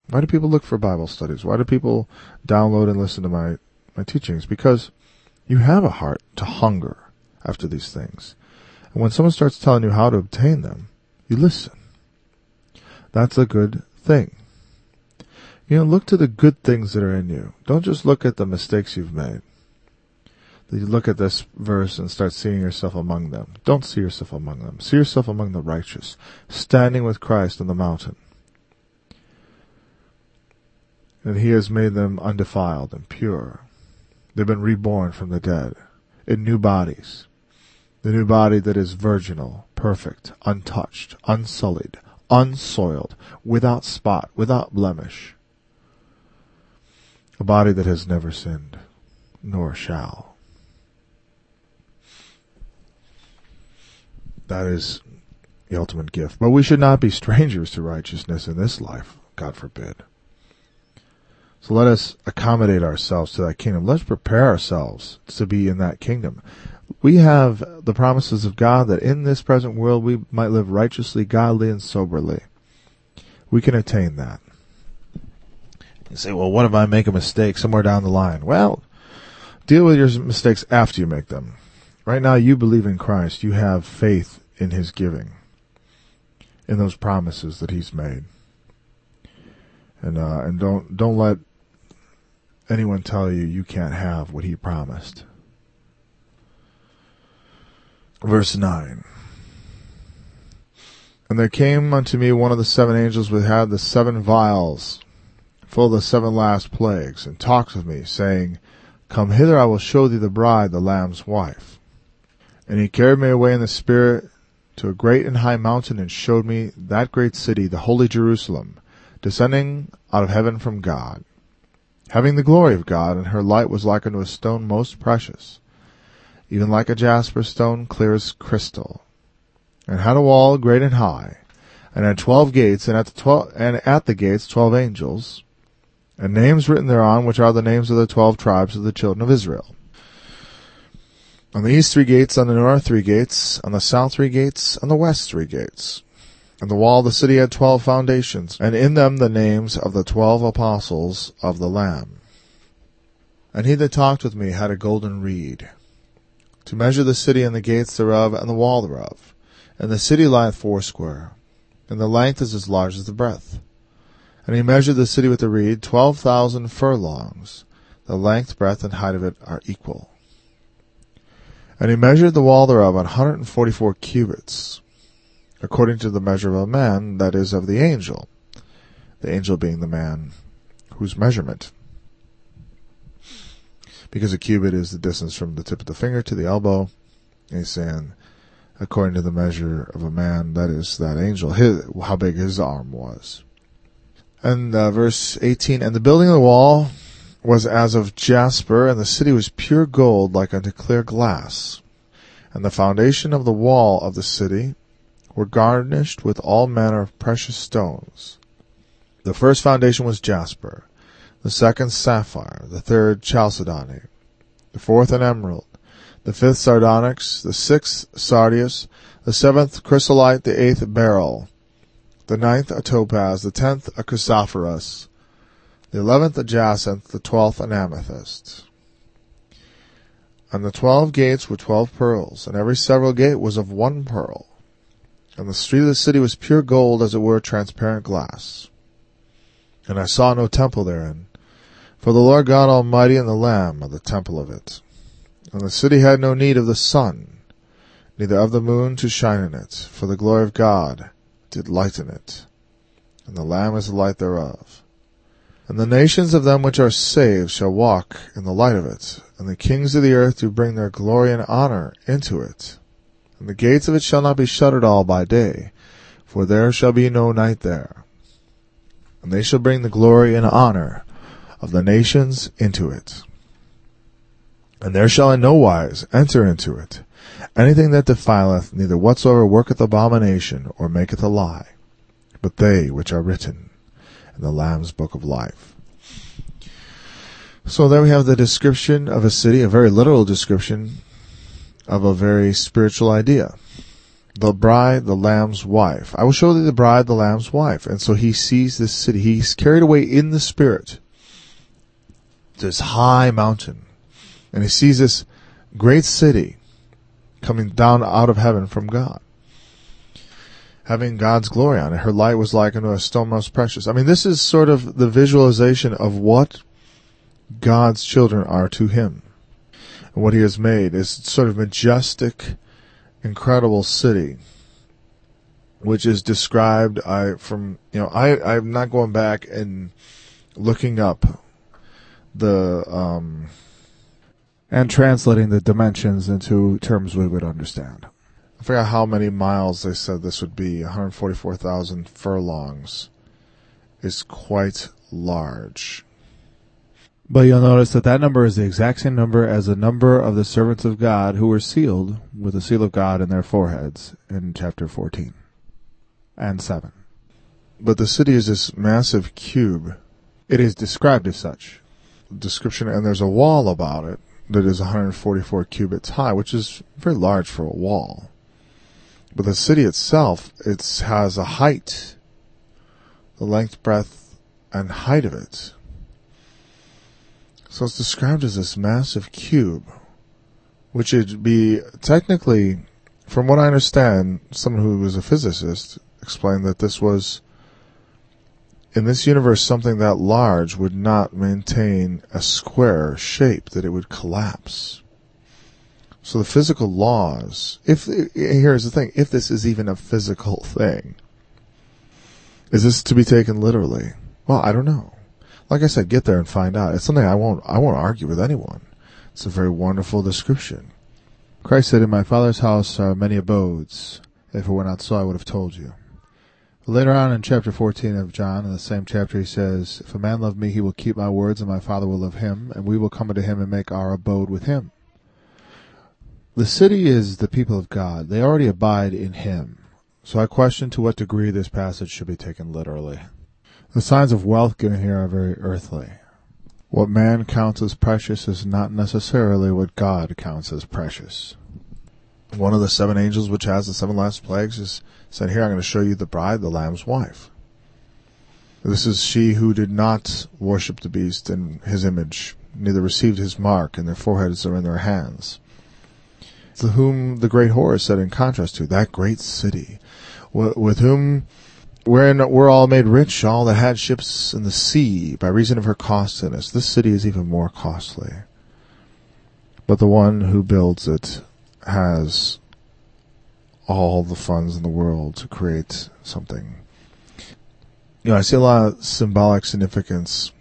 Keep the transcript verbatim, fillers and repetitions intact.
Why do people look for Bible studies? Why do people download and listen to my, my teachings? Because you have a heart to hunger after these things. And when someone starts telling you how to obtain them, you listen. That's a good thing. You know, look to the good things that are in you. Don't just look at the mistakes you've made. You look at this verse and start seeing yourself among them. Don't see yourself among them. See yourself among the righteous, standing with Christ on the mountain. And he has made them undefiled and pure. They've been reborn from the dead in new bodies. The new body that is virginal, perfect, untouched, unsullied, unsoiled, without spot, without blemish. A body that has never sinned, nor shall. That is the ultimate gift. But we should not be strangers to righteousness in this life, God forbid. So let us accommodate ourselves to that kingdom. Let's prepare ourselves to be in that kingdom. We have the promises of God that in this present world we might live righteously, godly, and soberly. We can attain that. You say, well, what if I make a mistake somewhere down the line? Well, deal with your mistakes after you make them. Right now you believe in Christ. You have faith in his giving, in those promises that he's made. And uh, and don't don't let anyone tell you you can't have what he promised. Verse nine. And there came unto me one of the seven angels which had the seven vials, full of the seven last plagues, and talked with me, saying, Come hither, I will show thee the bride, the Lamb's wife. And he carried me away in the Spirit to a great and high mountain, and showed me that great city, the holy Jerusalem, descending out of heaven from God, having the glory of God, and her light was like unto a stone most precious, even like a jasper stone, clear as crystal, and had a wall great and high, and had twelve gates, and at the twelve and at the gates twelve angels, and names written thereon, which are the names of the twelve tribes of the children of Israel. On the east three gates, on the north three gates, on the south three gates, on the west three gates. And the wall of the city had twelve foundations, and in them the names of the twelve apostles of the Lamb. And he that talked with me had a golden reed, to measure the city and the gates thereof and the wall thereof. And the city lieth foursquare, and the length is as large as the breadth. And he measured the city with the reed, twelve thousand furlongs. The length, breadth, and height of it are equal. And he measured the wall thereof an hundred and forty-four cubits, according to the measure of a man, that is, of the angel, the angel being the man whose measurement. Because a cubit is the distance from the tip of the finger to the elbow, and he's saying, according to the measure of a man, that is, that angel, his, how big his arm was. And uh, verse eighteen, And the building of the wall was as of jasper, and the city was pure gold, like unto clear glass. And the foundation of the wall of the city were garnished with all manner of precious stones. The first foundation was jasper, the second sapphire, the third chalcedony, the fourth an emerald, the fifth sardonyx, the sixth sardius, the seventh chrysolite, the eighth beryl, the ninth a topaz, the tenth a chrysoprase, the eleventh a jacinth, the twelfth an amethyst. And the twelve gates were twelve pearls, and every several gate was of one pearl. And the street of the city was pure gold, as it were transparent glass. And I saw no temple therein, for the Lord God Almighty and the Lamb are the temple of it. And the city had no need of the sun, neither of the moon to shine in it, for the glory of God did lighten it, and the Lamb is the light thereof. And the nations of them which are saved shall walk in the light of it, and the kings of the earth do bring their glory and honor into it. And the gates of it shall not be shut at all by day, for there shall be no night there. And they shall bring the glory and honor of the nations into it. And there shall in no wise enter into it anything that defileth, neither whatsoever worketh abomination, or maketh a lie, but they which are written in the Lamb's book of life. So there we have the description of a city, a very literal description of a very spiritual idea. the bride, the lamb's wife. I will show thee the bride, the lamb's wife. And so he sees this city. He's carried away in the spirit, this high mountain. And he sees this great city coming down out of heaven from God, having God's glory on it. Her light was like unto a stone most precious. I mean, this is sort of the visualization of what God's children are to him. And what he has made is sort of majestic, incredible city, which is described, I, from, you know, I, I'm not going back and looking up the, um, and translating the dimensions into terms we would understand. I forgot how many miles they said this would be. one hundred forty-four thousand furlongs is quite large. But you'll notice that that number is the exact same number as the number of the servants of God who were sealed with the seal of God in their foreheads in chapter fourteen and seven. But the city is this massive cube. It is described as such. Description, and there's a wall about it that is one hundred forty-four cubits high, which is very large for a wall. But the city itself, it has a height, the length, breadth, and height of it. So it's described as this massive cube, which would be technically, from what I understand, someone who was a physicist explained that this was, in this universe, something that large would not maintain a square shape, that it would collapse. So the physical laws, if, here's the thing, if this is even a physical thing, is this to be taken literally? Well, I don't know. Like I said, get there and find out. It's something I won't, I won't argue with anyone. It's a very wonderful description. Christ said, in my Father's house are many abodes. If it were not so, I would have told you. Later on in chapter fourteen of John, in the same chapter, he says, if a man love me, he will keep my words, and my Father will love him, and we will come unto him and make our abode with him. The city is the people of God. They already abide in him. So I question to what degree this passage should be taken literally. The signs of wealth given here are very earthly. What man counts as precious is not necessarily what God counts as precious. One of the seven angels which has the seven last plagues is said here, I'm going to show you the bride, the Lamb's wife. This is she who did not worship the beast in his image, neither received his mark in their foreheads or in their hands. To whom the great whore is said in contrast to, that great city, with whom wherein we're all made rich, all that had ships in the sea, by reason of her costliness. This city is even more costly. But the one who builds it has all the funds in the world to create something. You know, I see a lot of symbolic significance